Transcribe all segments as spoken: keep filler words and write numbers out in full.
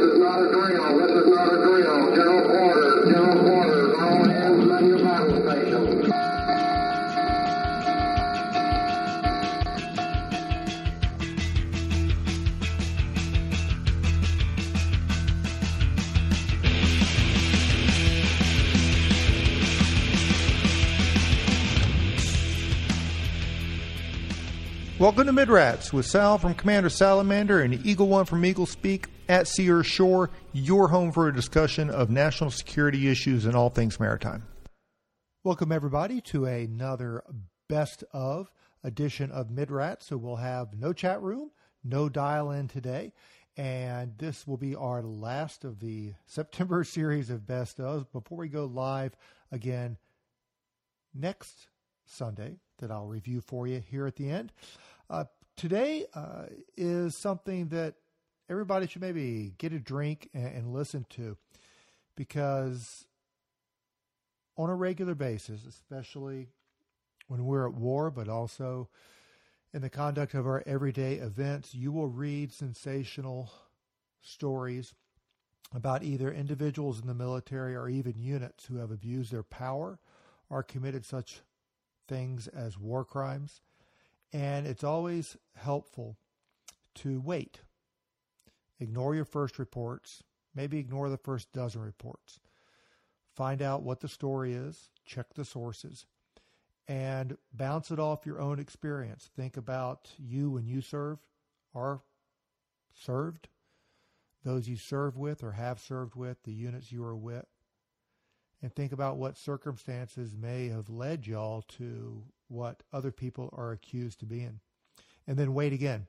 is not a drill. This is not a drill. General quarters. General quarters. All hands man your battle stations. Welcome to Midrats with Sal from Commander Salamander and Eagle One from Eagle Speak at Sea or Shore, your home for a discussion of national security issues and all things maritime. Welcome, everybody, to another best of edition of Midrats. So we'll have no chat room, no dial-in today, and this will be our last of the September series of best ofs before we go live again next Sunday that I'll review for you here at the end. Uh, today uh, is something that everybody should maybe get a drink and, and listen to, because on a regular basis, especially when we're at war, but also in the conduct of our everyday events, you will read sensational stories about either individuals in the military or even units who have abused their power or committed such things as war crimes. And it's always helpful to wait. Ignore your first reports. Maybe ignore the first dozen reports. Find out what the story is. Check the sources. And bounce it off your own experience. Think about you when you serve or served. Those you serve with or have served with. The units you are with. And think about what circumstances may have led y'all to what other people are accused to be in. And then wait again.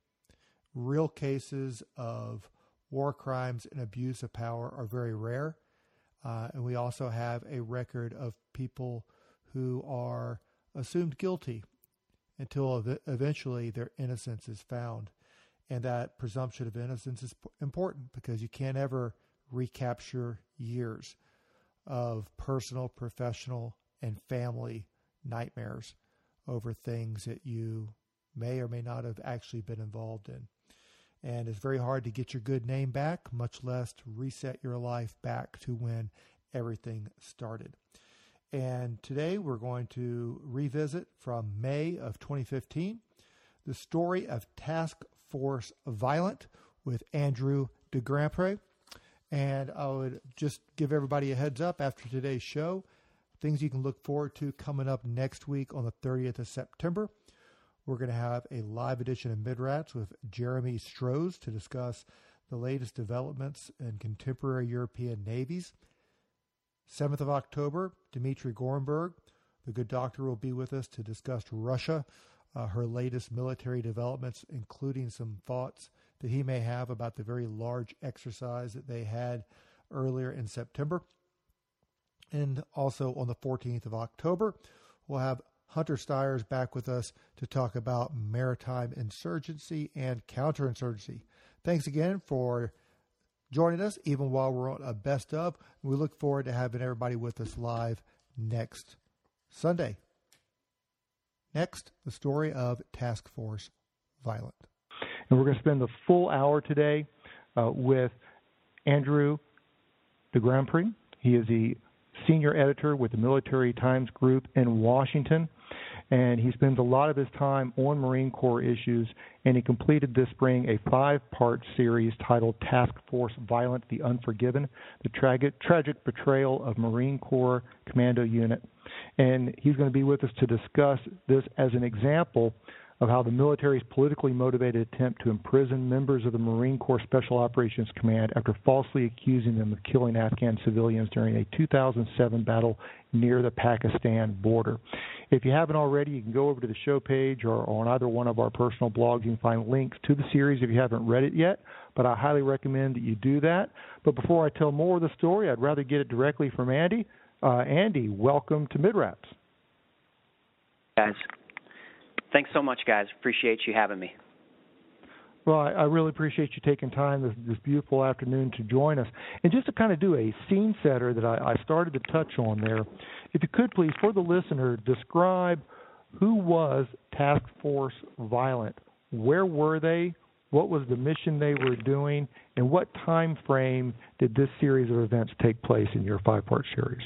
Real cases of war crimes and abuse of power are very rare. Uh, and we also have a record of people who are assumed guilty until ev- eventually their innocence is found. And that presumption of innocence is p- important because you can't ever recapture years of personal, professional, and family nightmares over things that you may or may not have actually been involved in. And it's very hard to get your good name back, much less to reset your life back to when everything started. And today we're going to revisit from May of twenty fifteen, the story of Task Force Violent with Andrew DeGrampre. And I would just give everybody a heads up after today's show, things you can look forward to coming up next week on the thirtieth of September. We're going to have a live edition of Midrats with Jeremy Strohs to discuss the latest developments in contemporary European navies. seventh of October, Dmitry Gorenberg, the good doctor, will be with us to discuss Russia, uh, her latest military developments, including some thoughts that he may have about the very large exercise that they had earlier in September. And also on the fourteenth of October, we'll have Hunter Stiers back with us to talk about maritime insurgency and counterinsurgency. Thanks again for joining us, even while we're on a best of. We look forward to having everybody with us live next Sunday. Next, the story of Task Force Violent. And we're going to spend the full hour today uh, with Andrew DeGrampre. He is the senior editor with the Military Times Group in Washington, and he spends a lot of his time on Marine Corps issues, and he completed this spring a five-part series titled Task Force Violent, The Unforgiven, the tragic, tragic betrayal of Marine Corps Commando Unit. And he's going to be with us to discuss this as an example of how the military's politically motivated attempt to imprison members of the Marine Corps Special Operations Command after falsely accusing them of killing Afghan civilians during a two thousand seven battle near the Pakistan border. If you haven't already, you can go over to the show page or on either one of our personal blogs. You can find links to the series if you haven't read it yet, but I highly recommend that you do that. But before I tell more of the story, I'd rather get it directly from Andy. Uh, Andy, welcome to Midrats. Guys. Thanks so much, guys. Appreciate you having me. Well, I, I really appreciate you taking time this, this beautiful afternoon to join us. And just to kind of do a scene setter that I, I started to touch on there, if you could please, for the listener, describe who was Task Force Violent. Where were they? what was the mission they were doing, and what time frame did this series of events take place in your five-part series?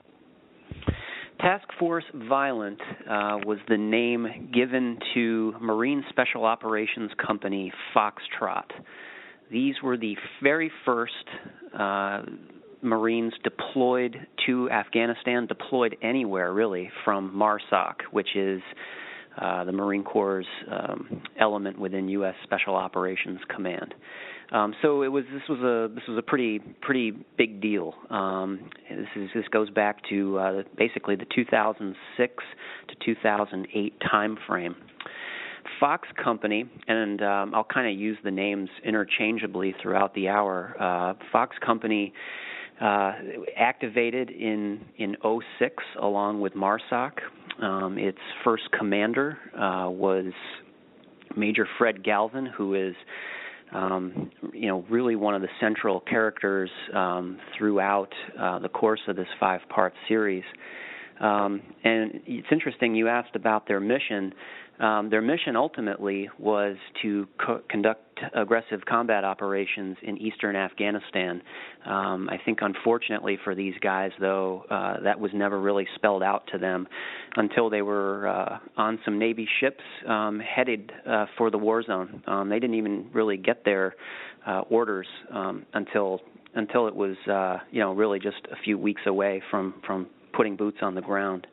Task Force Violent uh, was the name given to Marine Special Operations Company Foxtrot. These were the very first uh, Marines deployed to Afghanistan, deployed anywhere really from MARSOC, which is uh, the Marine Corps' um, element within U S Special Operations Command. Um, so it was. This was a. This was a pretty pretty big deal. Um, this is. This goes back to uh, basically the two thousand six to two thousand eight time frame. Fox Company, and um, I'll kind of use the names interchangeably throughout the hour. Uh, Fox Company uh, activated in in oh six along with MARSOC. Um, its first commander uh, was Major Fred Galvin, who is Um, you know, really one of the central characters um, throughout uh, the course of this five-part series. Um, and it's interesting, you asked about their mission. Um, their mission ultimately was to co- conduct aggressive combat operations in eastern Afghanistan. Um, I think unfortunately for these guys, though, uh, that was never really spelled out to them until they were uh, on some Navy ships um, headed uh, for the war zone. Um, they didn't even really get their uh, orders um, until until it was, uh, you know, really just a few weeks away from, from putting boots on the ground.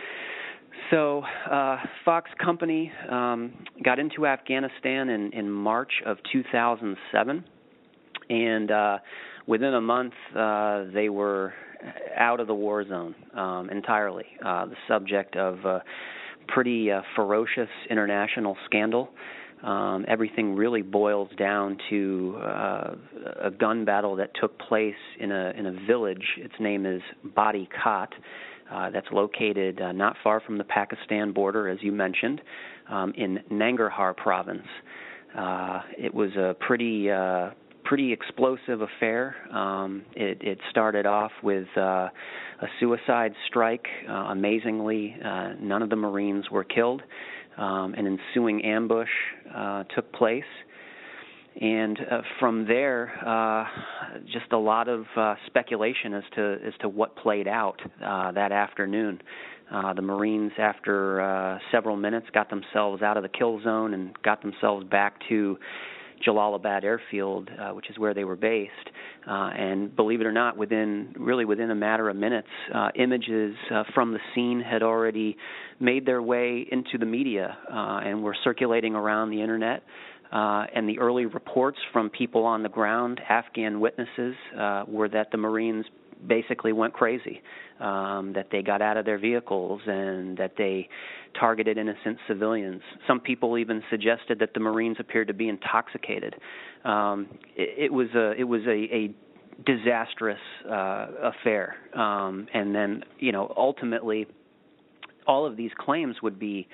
So uh, Fox Company um, got into Afghanistan in, in March of two thousand seven, and uh, within a month uh, they were out of the war zone um, entirely, uh, the subject of a pretty uh, ferocious international scandal. Um, everything really boils down to uh, a gun battle that took place in a in a village. Its name is Badi Khat. Uh, that's located uh, not far from the Pakistan border, as you mentioned, um, in Nangarhar province. Uh, it was a pretty uh, pretty explosive affair. Um, it, it started off with uh, a suicide strike. Uh, amazingly, uh, none of the Marines were killed. Um, an ensuing ambush uh, took place. And uh, from there, uh, just a lot of uh, speculation as to as to what played out uh, that afternoon. Uh, the Marines, after uh, several minutes, got themselves out of the kill zone and got themselves back to Jalalabad Airfield, uh, which is where they were based. Uh, and believe it or not, within really within a matter of minutes, uh, images uh, from the scene had already made their way into the media uh, and were circulating around the internet. Uh, and the early reports from people on the ground, Afghan witnesses, uh, were that the Marines basically went crazy, um, that they got out of their vehicles and that they targeted innocent civilians. Some people even suggested that the Marines appeared to be intoxicated. Um, it, it was a it was a, a disastrous uh, affair, um, and then you know ultimately all of these claims would be.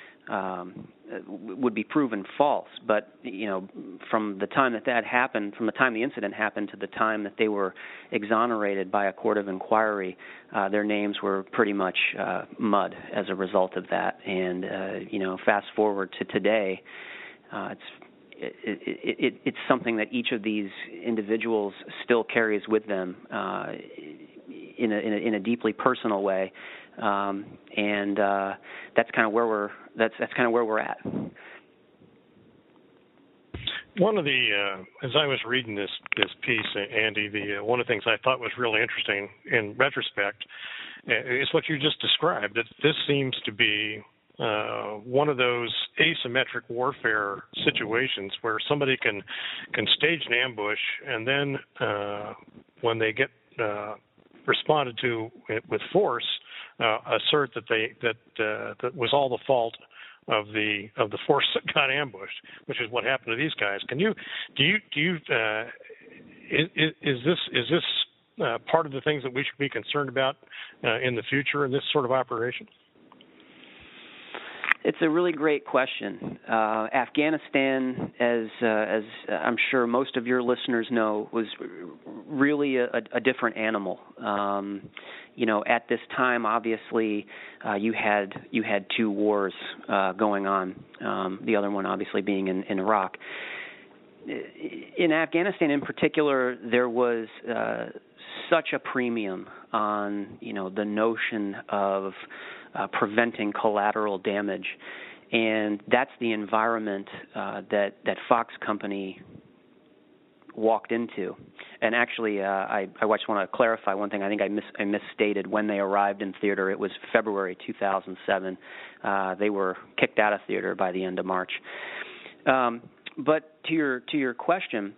Um, would be proven false, but you know, from the time that that happened, from the time the incident happened to the time that they were exonerated by a court of inquiry, uh, their names were pretty much uh, mud as a result of that. And uh, you know, fast forward to today, uh, it's it, it, it, it's something that each of these individuals still carries with them uh, in a, in a in a deeply personal way. Um, and uh, that's kind of where we're that's that's kind of where we're at. One of the uh, as I was reading this this piece, Andy, the uh, one of the things I thought was really interesting in retrospect is what you just described. That this seems to be uh, one of those asymmetric warfare situations where somebody can can stage an ambush and then uh, when they get uh, responded to with force. Uh, assert that they that uh, that was all the fault of the of the force that got ambushed, which is what happened to these guys. Can you do you do you uh, is, is this is this uh, part of the things that we should be concerned about uh, in the future in this sort of operation? It's a really great question. Uh, Afghanistan, as uh, as I'm sure most of your listeners know, was really a, a different animal. Um, you know, at this time, obviously, uh, you had you had two wars uh, going on. Um, the other one, obviously, being in, in Iraq. in Afghanistan in particular, there was uh, such a premium on, you know, the notion of uh, preventing collateral damage, and that's the environment uh, that that Fox Company walked into. And actually, uh, I, I just want to clarify one thing. I think I, mis- I misstated when they arrived in theater. It was February two thousand seven. Uh, they were kicked out of theater by the end of March. Um, but to your to your question,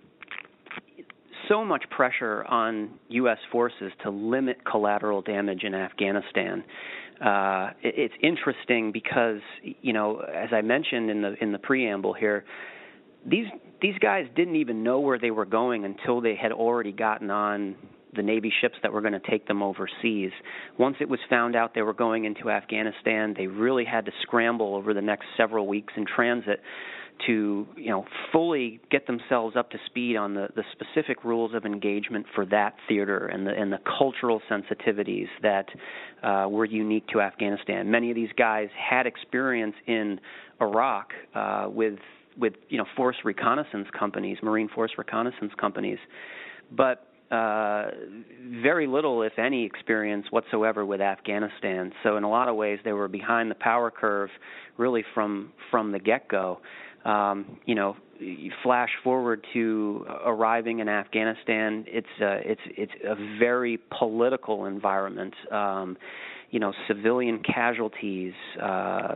so much pressure on U S forces to limit collateral damage in Afghanistan. Uh, it, it's interesting because, you know, as I mentioned in the in the preamble here, these these guys didn't even know where they were going until they had already gotten on the Navy ships that were going to take them overseas. Once it was found out they were going into Afghanistan, they really had to scramble over the next several weeks in transit to, you know, fully get themselves up to speed on the, the specific rules of engagement for that theater and the and the cultural sensitivities that uh, were unique to Afghanistan. Many of these guys had experience in Iraq uh, with with you know force reconnaissance companies, Marine force reconnaissance companies, but uh, very little, if any, experience whatsoever with Afghanistan. So in a lot of ways, they were behind the power curve, really from from the get-go. Um, you know, you flash forward to arriving in Afghanistan. It's a, it's it's a very political environment. Um, you know, civilian casualties. Uh,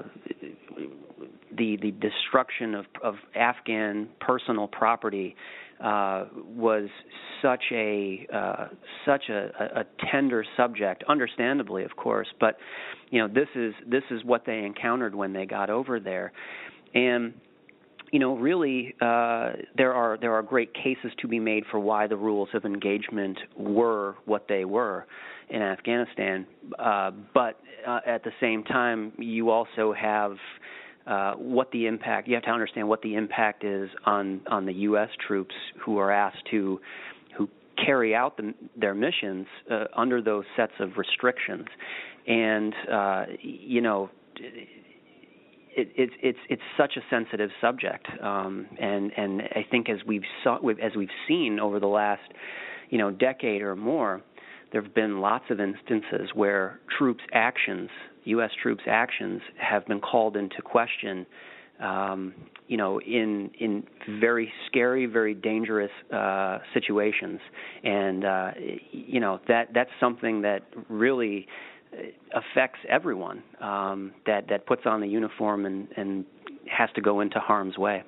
The, the destruction of, of Afghan personal property uh, was such a uh, such a, a tender subject, understandably, of course. But you know, this is this is what they encountered when they got over there, and you know, really, uh, there are there are great cases to be made for why the rules of engagement were what they were in Afghanistan. Uh, but uh, at the same time, you also have Uh, what the impact, you have to understand what the impact is on, on the U S troops who are asked to, who carry out the, their missions uh, under those sets of restrictions. And, uh, you know, it, it, it's it's such a sensitive subject. Um, and, and I think as we've, saw, as we've seen over the last, you know, decade or more, there have been lots of instances where troops' actions, U S troops' actions, have been called into question, um, you know, in in very scary, very dangerous uh, situations, and uh, you know that that's something that really affects everyone um, that that puts on the uniform and, and has to go into harm's way.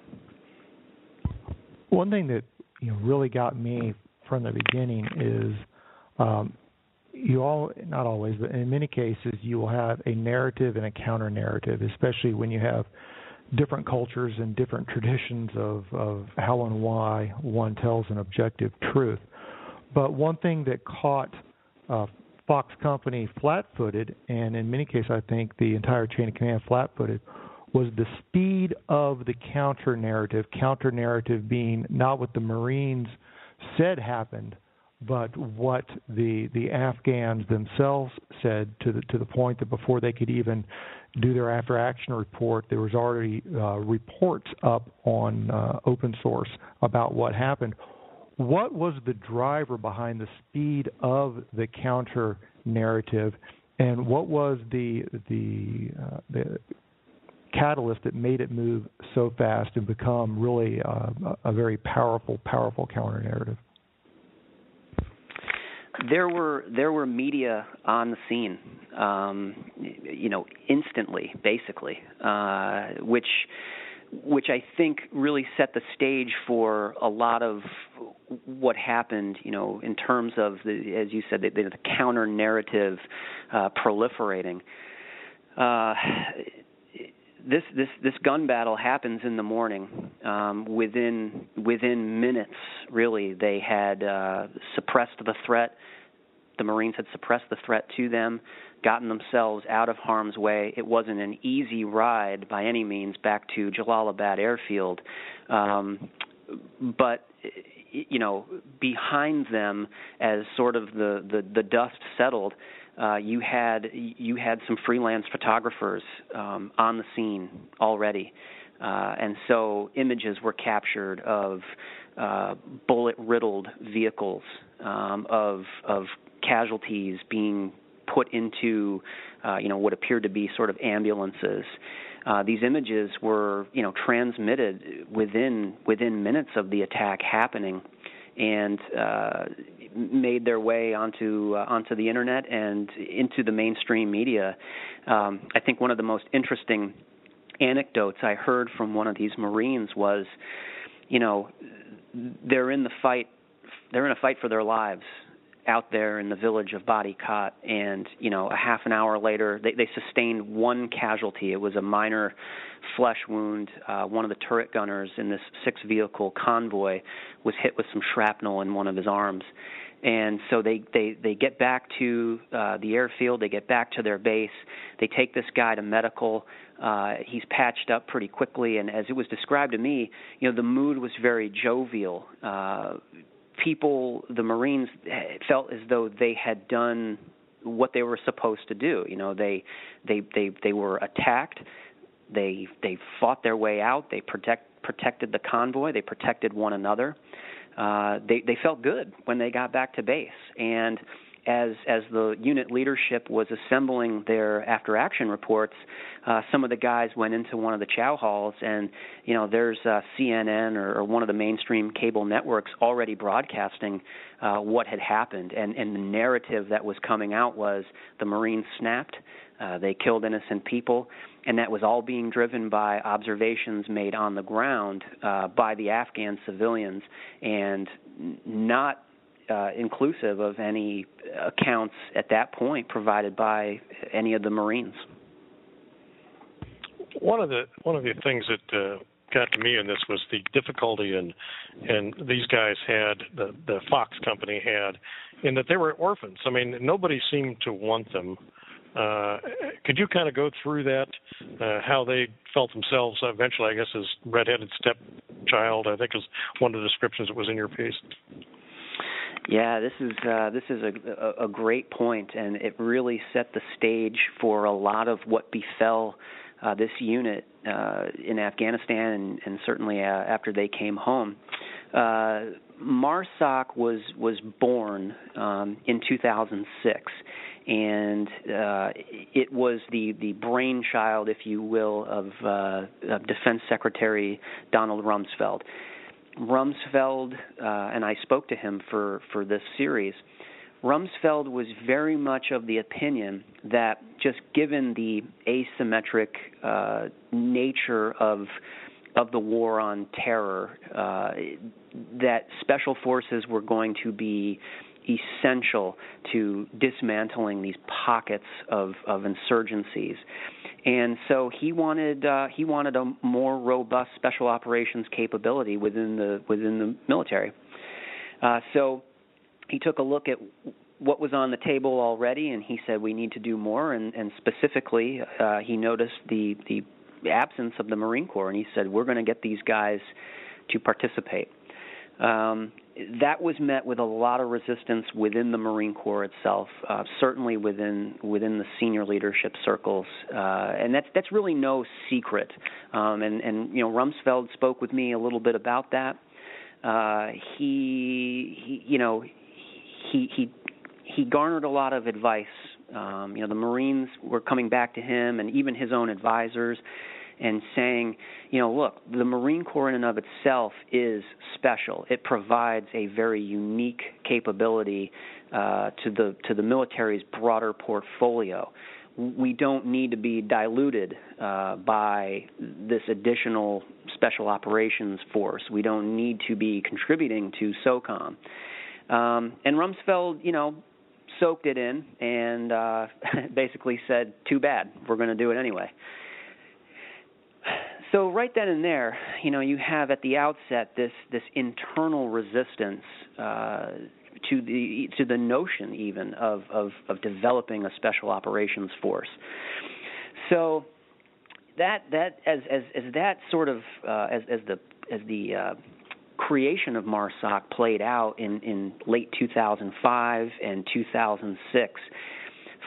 One thing that you know really got me from the beginning is. Um, you all, not always, but in many cases, you will have a narrative and a counter-narrative, especially when you have different cultures and different traditions of, of how and why one tells an objective truth. But one thing that caught uh, Fox Company flat-footed, and in many cases I think the entire chain of command flat-footed, was the speed of the counter-narrative, counter-narrative being not what the Marines said happened, but what the the Afghans themselves said, to the to the point that before they could even do their after action report, there was already uh, reports up on uh, open source about what happened. What was the driver behind the speed of the counter narrative, and what was the the uh, the catalyst that made it move so fast and become really uh, a very powerful powerful counter narrative? There were there were media on the scene, um, you know, instantly, basically, uh, which which I think really set the stage for a lot of what happened, you know, in terms of the, as you said, the, the counter narrative uh, proliferating. Uh, This this this gun battle happens in the morning. Um, within within minutes, really, they had uh, suppressed the threat. The Marines had suppressed the threat to them, gotten themselves out of harm's way. It wasn't an easy ride by any means back to Jalalabad airfield, um, but you know, behind them, as sort of the the, the dust settled. Uh, you had you had some freelance photographers um, on the scene already. Uh, and so images were captured of uh, bullet-riddled vehicles, um, of of casualties being put into, uh, you know, what appeared to be sort of ambulances. Uh, these images were, you know, transmitted within within minutes of the attack happening, and uh, made their way onto uh, onto the internet and into the mainstream media. Um, I think one of the most interesting anecdotes I heard from one of these Marines was, you know, they're in the fight, they're in a fight for their lives out there in the village of Badi Khat, and, you know, a half an hour later, they, they sustained one casualty. It was a minor flesh wound. Uh, one of the turret gunners in this six-vehicle convoy was hit with some shrapnel in one of his arms. And so they, they, they get back to uh, the airfield, they get back to their base, they take this guy to medical. Uh, he's patched up pretty quickly, and as it was described to me, you know, the mood was very jovial. Uh, people, the Marines, felt as though they had done what they were supposed to do. You know, they they they, they were attacked, they they fought their way out, they protect, protected the convoy, they protected one another. Uh, they, they felt good when they got back to base. And as as the unit leadership was assembling their after-action reports, uh, some of the guys went into one of the chow halls, and, you know, there's uh, C N N or, or one of the mainstream cable networks already broadcasting uh, what had happened. And, and the narrative that was coming out was the Marines snapped, uh, they killed innocent people, and that was all being driven by observations made on the ground uh, by the Afghan civilians, and not uh, inclusive of any accounts at that point provided by any of the Marines. One of the one of the things that uh, got to me in this was the difficulty, and and these guys had the the Fox company had, in that they were orphans. I mean, nobody seemed to want them. Uh, could you kind of go through that, uh, how they felt themselves eventually, I guess, as redheaded stepchild, I think is one of the descriptions that was in your piece. Yeah, this is uh, this is a, a great point, and it really set the stage for a lot of what befell uh, this unit uh, in Afghanistan, and, and certainly uh, after they came home. Uh, MARSOC was was born um, in two thousand six. And uh, it was the, the brainchild, if you will, of, uh, of Defense Secretary Donald Rumsfeld. Rumsfeld, uh, and I spoke to him for, for this series, Rumsfeld was very much of the opinion that just given the asymmetric uh, nature of of the war on terror, uh, that special forces were going to be essential to dismantling these pockets of, of insurgencies, and so he wanted uh, he wanted a more robust special operations capability within the within the military. Uh, so he took a look at what was on the table already, and he said we need to do more. And, and specifically, uh, he noticed the the absence of the Marine Corps, and he said we're going to get these guys to participate. Um, that was met with a lot of resistance within the Marine Corps itself, uh, certainly within within the senior leadership circles, uh, and that's that's really no secret. Um, and, and you know, Rumsfeld spoke with me a little bit about that. Uh, he, he, you know, he he he garnered a lot of advice. Um, you know, the Marines were coming back to him, and even his own advisors, and saying, you know, look, the Marine Corps in and of itself is special. It provides a very unique capability uh, to the to the military's broader portfolio. We don't need to be diluted uh, by this additional special operations force. We don't need to be contributing to SOCOM. Um, and Rumsfeld, you know, soaked it in and uh, basically said, too bad, we're going to do it anyway. So right then and there, you know, you have at the outset this this internal resistance uh, to the to the notion even of, of, of developing a special operations force. So that that as as, as that sort of uh, as as the as the uh, creation of MARSOC played out in, in late two thousand five and two thousand six,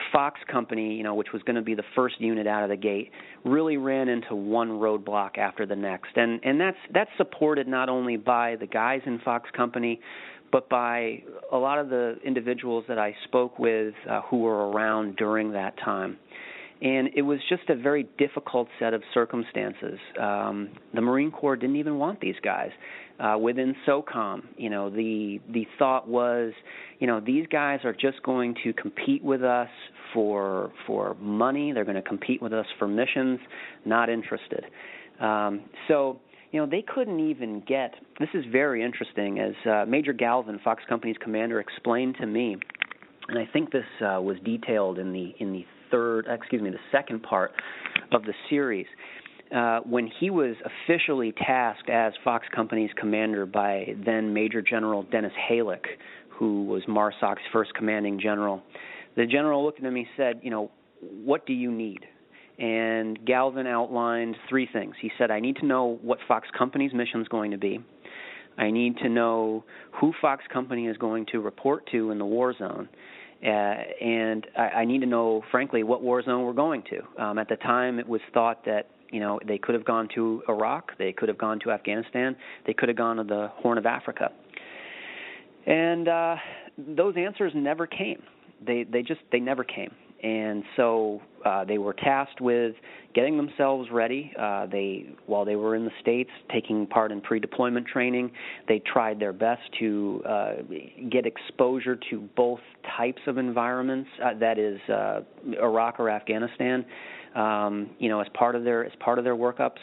Fox Company, you know, which was going to be the first unit out of the gate, really ran into one roadblock after the next, and and that's that's supported not only by the guys in Fox Company, but by a lot of the individuals that I spoke with uh, who were around during that time. And it was just a very difficult set of circumstances. Um, the Marine Corps didn't even want these guys. Uh, within SOCOM, you know, the the thought was, you know, these guys are just going to compete with us for for money. They're going to compete with us for missions. Not interested. Um, so, you know, they couldn't even get. This is very interesting, as uh, Major Galvin, Fox Company's commander, explained to me, and I think this uh, was detailed in the in the third, excuse me, the second part of the series. Uh, when he was officially tasked as Fox Company's commander by then Major General Dennis Halick, who was MARSOC's first commanding general, the general looked at him and he said, you know, what do you need? And Galvin outlined three things. He said, I need to know what Fox Company's mission is going to be. I need to know who Fox Company is going to report to in the war zone. Uh, and I, I need to know, frankly, what war zone we're going to. Um, at the time, it was thought that, you know, they could have gone to Iraq, they could have gone to Afghanistan, they could have gone to the Horn of Africa. And uh, those answers never came. They they just, they never came. And so uh, they were tasked with getting themselves ready. Uh, they, while they were in the States, taking part in pre-deployment training, they tried their best to uh, get exposure to both types of environments. Uh, that is, uh, Iraq or Afghanistan. Um, you know, as part of their as part of their workups.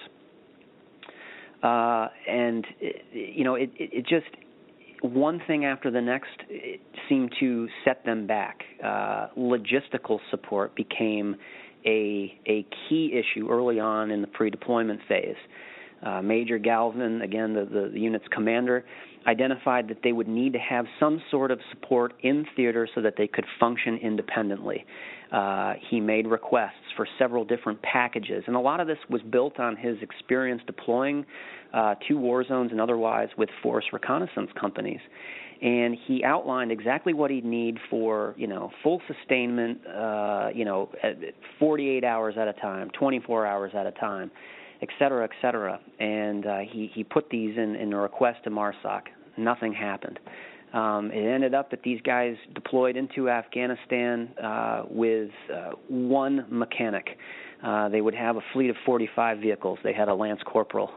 Uh, and it, you know, it, it, it just. One thing after the next seemed to set them back. Uh, logistical support became a a key issue early on in the pre-deployment phase. Uh, Major Galvin, again, the, the, the unit's commander, identified that they would need to have some sort of support in theater so that they could function independently. Uh, he made requests for several different packages, and a lot of this was built on his experience deploying uh, to war zones and otherwise with force reconnaissance companies. And he outlined exactly what he'd need for, you know, full sustainment, uh, you know, forty-eight hours at a time, twenty-four hours at a time, et cetera, et cetera. And uh, he, he put these in, in a request to MARSOC. Nothing happened. Um, it ended up that these guys deployed into Afghanistan uh, with uh, one mechanic. Uh, they would have a fleet of forty-five vehicles. They had a lance corporal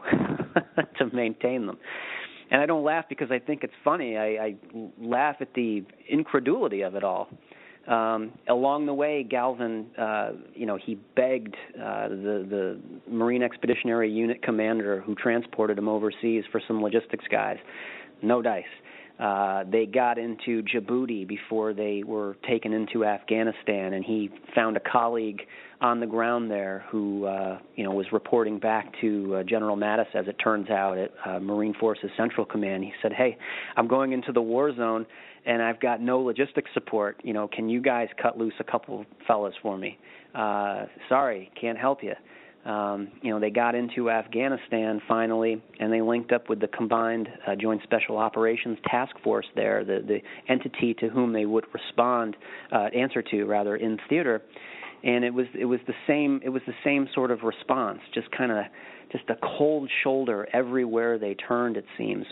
to maintain them. And I don't laugh because I think it's funny. I, I laugh at the incredulity of it all. Um, along the way, Galvin, uh, you know, he begged uh, the, the Marine Expeditionary Unit commander who transported him overseas for some logistics guys. No dice. Uh, they got into Djibouti before they were taken into Afghanistan, and he found a colleague on the ground there who, uh, you know, was reporting back to uh, General Mattis, as it turns out, at uh, Marine Forces Central Command. He said, hey, I'm going into the war zone, and I've got no logistics support. You know, can you guys cut loose a couple fellas for me? Uh, sorry, can't help you. Um, you know, they got into Afghanistan finally, and they linked up with the Combined uh, Joint Special Operations Task Force there, the, the entity to whom they would respond, uh, answer to rather, in theater. And it was it was the same it was the same sort of response, just kind of just a cold shoulder everywhere they turned, it seems.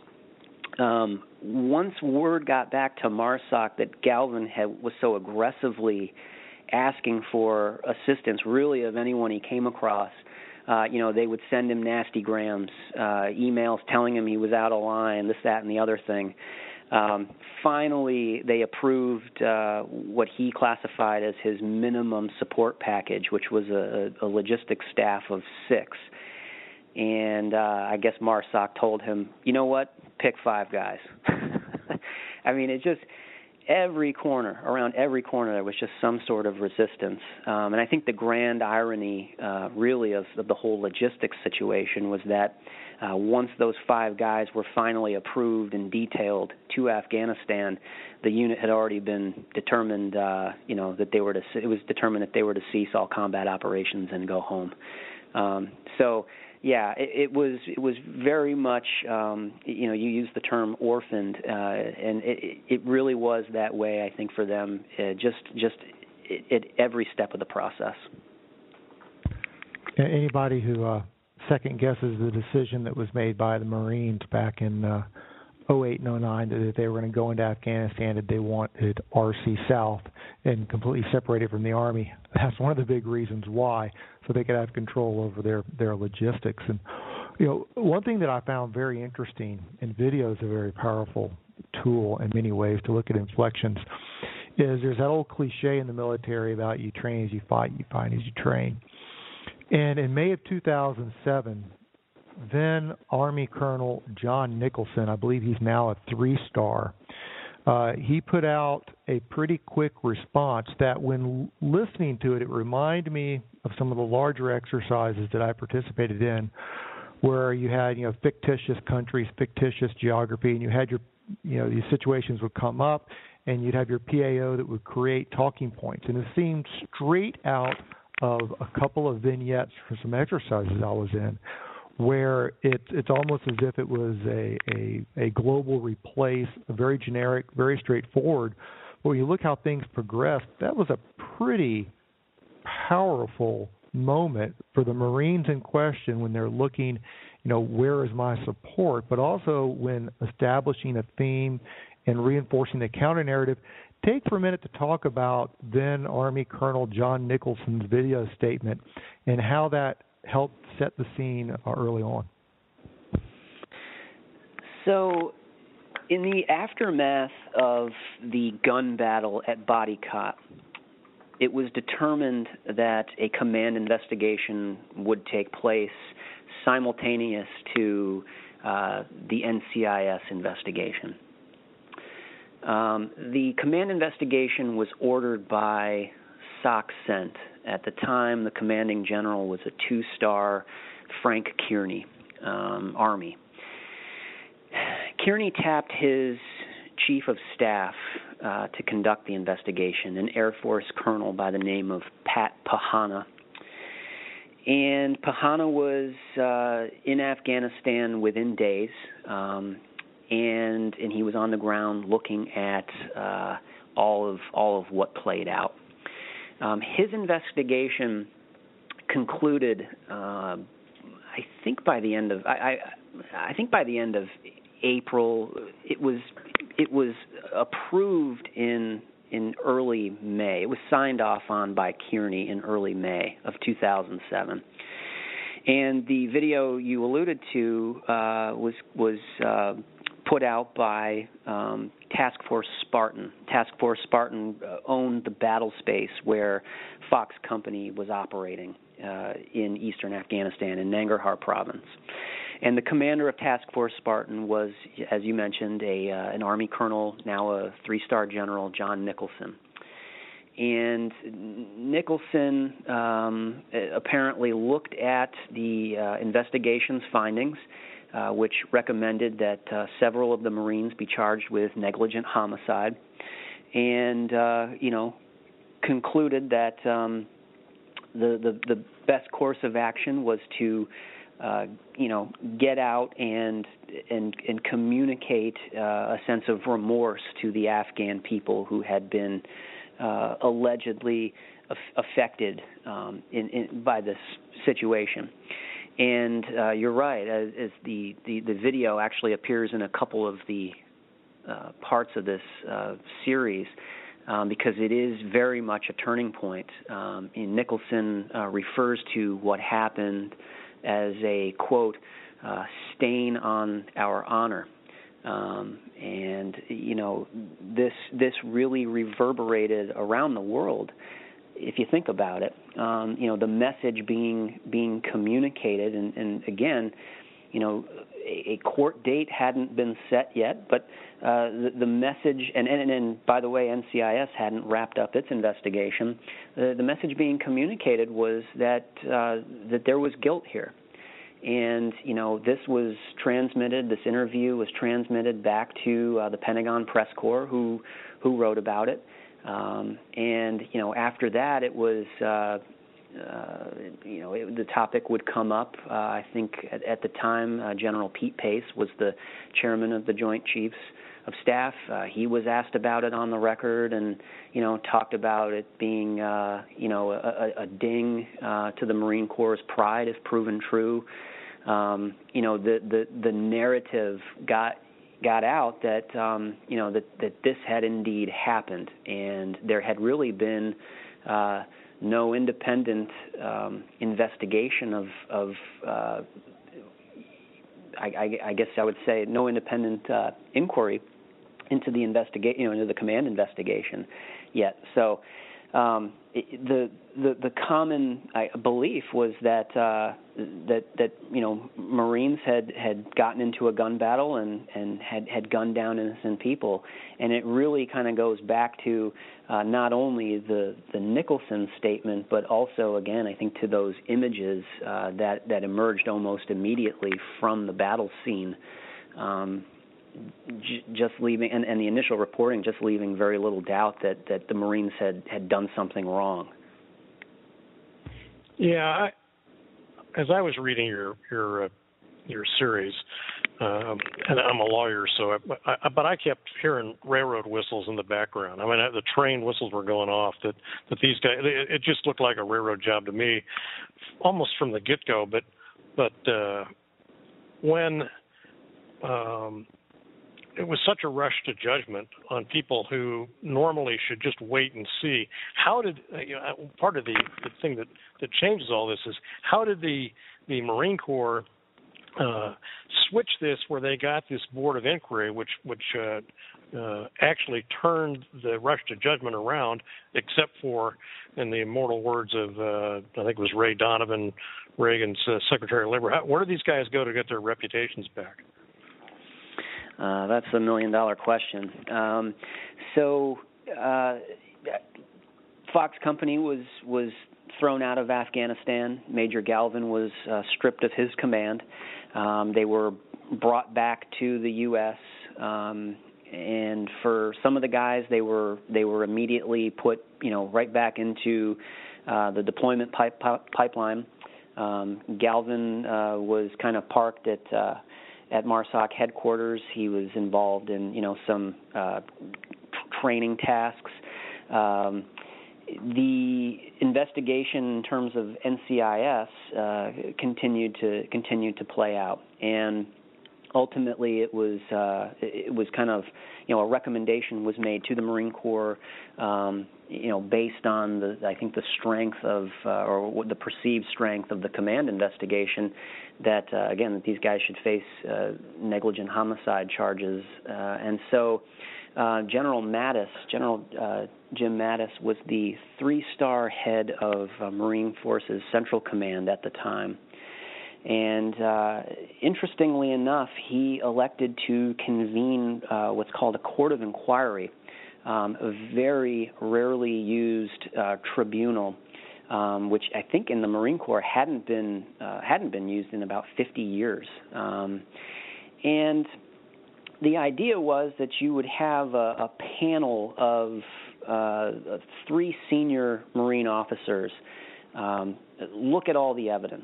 Um, once word got back to MARSOC that Galvin had, was so aggressively asking for assistance, really, of anyone he came across, uh, you know, they would send him nasty grams, uh, emails telling him he was out of line, this, that, and the other thing. Um, finally, they approved uh, what he classified as his minimum support package, which was a, a logistics staff of six. And uh, I guess MARSOC told him, you know what, pick five guys. I mean, it just... Every corner, around every corner, there was just some sort of resistance. Um, and I think the grand irony, uh, really, of, of the whole logistics situation was that uh, once those five guys were finally approved and detailed to Afghanistan, the unit had already been determined, uh, you know, that they were to. It was determined that they were to cease all combat operations and go home. Um, so. Yeah, it, it was it was very much, um, you know, you used the term orphaned, uh, and it, it really was that way, I think, for them. Uh, just just at every step of the process. Anybody who uh, second guesses the decision that was made by the Marines back in uh, oh eight and oh nine that they were going to go into Afghanistan, that they wanted R C South and completely separated from the Army. That's one of the big reasons why, so they could have control over their, their logistics. And you know, one thing that I found very interesting, and video is a very powerful tool in many ways to look at inflections, is there's that old cliche in the military about you train as you fight, you fight as you train. And in May of two thousand seven, then Army Colonel John Nicholson, I believe he's now a three-star, uh, he put out a pretty quick response that when listening to it, it reminded me of some of the larger exercises that I participated in, where you had, you know, fictitious countries, fictitious geography, and you had your, you know, these situations would come up, and you'd have your P A O that would create talking points. And it seemed straight out of a couple of vignettes for some exercises I was in, where it, it's almost as if it was a, a, a global replace, a very generic, very straightforward. But when you look how things progressed, that was a pretty powerful moment for the Marines in question when they're looking, you know, where is my support, but also when establishing a theme and reinforcing the counter-narrative. Take for a minute to talk about then Army Colonel John Nicholson's video statement and how that helped set the scene early on. So in the aftermath of the gun battle at Bodycott, it was determined that a command investigation would take place simultaneous to uh, the N C I S investigation. Um, the command investigation was ordered by SOC-CENT. At the time, the commanding general was a two-star Frank Kearney, um, Army. Kearney tapped his chief of staff uh, to conduct the investigation, an Air Force colonel by the name of Pat Pahana. And Pahana was uh, in Afghanistan within days, um, and and he was on the ground looking at uh, all of all of what played out. Um, his investigation concluded, uh, I think by the end of I, I I think by the end of April. It was it was approved in in early May. It was signed off on by Kearney in early May of two thousand seven. And the video you alluded to uh, was was uh, put out by um, Task Force Spartan. Task Force Spartan uh, owned the battle space where Fox Company was operating uh, in eastern Afghanistan in Nangarhar province. And the commander of Task Force Spartan was, as you mentioned, a uh, an Army colonel, now a three-star general, John Nicholson. And Nicholson um, apparently looked at the uh, investigation's findings, uh, which recommended that uh, several of the Marines be charged with negligent homicide, and uh, you know, concluded that um, the, the the best course of action was to Uh, you know, get out and and and communicate uh, a sense of remorse to the Afghan people who had been uh, allegedly af- affected um, in, in, by this situation. And uh, you're right, as, as the, the, the video actually appears in a couple of the uh, parts of this uh, series, um, because it is very much a turning point. Um, and Nicholson uh, refers to what happened as a, quote, uh, stain on our honor. Um, and, you know, this this really reverberated around the world, if you think about it. Um, you know, the message being being communicated, and, and again, you know, a, a court date hadn't been set yet, but uh, the, the message, and, and, and by the way, N C I S hadn't wrapped up its investigation. Uh, the message being communicated was that uh, that there was guilt here. And, you know, this was transmitted, this interview was transmitted back to uh, the Pentagon Press Corps, who who wrote about it. Um, and, you know, after that, it was uh, uh, you know, it, the topic would come up. Uh, I think at, at the time, uh, General Pete Pace was the chairman of the Joint Chiefs of Staff. Uh, he was asked about it on the record, and you know, talked about it being, uh, you know, a, a ding uh, to the Marine Corps' pride if proven true. Um, you know, the, the the narrative got got out that um, you know that that this had indeed happened, and there had really been uh, no independent um, investigation of of uh, I, I, I guess I would say no independent uh, inquiry into the investigation, you know, into the command investigation yet. So um, it, the, the the common I, belief was that uh, that that you know Marines had, had gotten into a gun battle and, and had, had gunned down innocent people, and it really kind of goes back to uh, not only the the Nicholson statement, but also again I think to those images uh, that that emerged almost immediately from the battle scene. Um, just leaving, and, and the initial reporting just leaving very little doubt that, that the Marines had, had done something wrong. Yeah, I, as I was reading your your uh, your series, um, and I'm a lawyer, so I, I, but I kept hearing railroad whistles in the background. I mean, the train whistles were going off. That that these guys, it, it just looked like a railroad job to me, almost from the get-go. But but uh, when um, it was such a rush to judgment on people who normally should just wait and see. How did you know, part of the, the thing that, that changes all this is how did the the Marine Corps uh, switch this where they got this board of inquiry, which which uh, uh, actually turned the rush to judgment around, except for, in the immortal words of uh, I think it was Ray Donovan, Reagan's uh, Secretary of Labor. How, where do these guys go to get their reputations back? Uh, that's a million-dollar question. Um, so, uh, Fox Company was was thrown out of Afghanistan. Major Galvin was uh, stripped of his command. Um, they were brought back to the U S Um, and for some of the guys, they were they were immediately put, you know, right back into uh, the deployment pipe, pipe, pipeline. Um, Galvin uh, was kind of parked at. Uh, At MARSOC headquarters. He was involved in, you know, some uh, training tasks. Um, the investigation in terms of N C I S uh, continued to continued to play out, and ultimately it was uh, it was kind of, you know, a recommendation was made to the Marine Corps, um, you know, based on the I think the strength of uh, or the perceived strength of the command investigation, that uh, again that these guys should face uh, negligent homicide charges, uh, and so uh, General Mattis, General uh, Jim Mattis, was the three-star head of uh, Marine Forces Central Command at the time. And uh, interestingly enough, he elected to convene uh, what's called a court of inquiry, um, a very rarely used uh, tribunal, um, which I think in the Marine Corps hadn't been uh, hadn't been used in about fifty years. Um, and the idea was that you would have a, a panel of uh, three senior Marine officers um, look at all the evidence.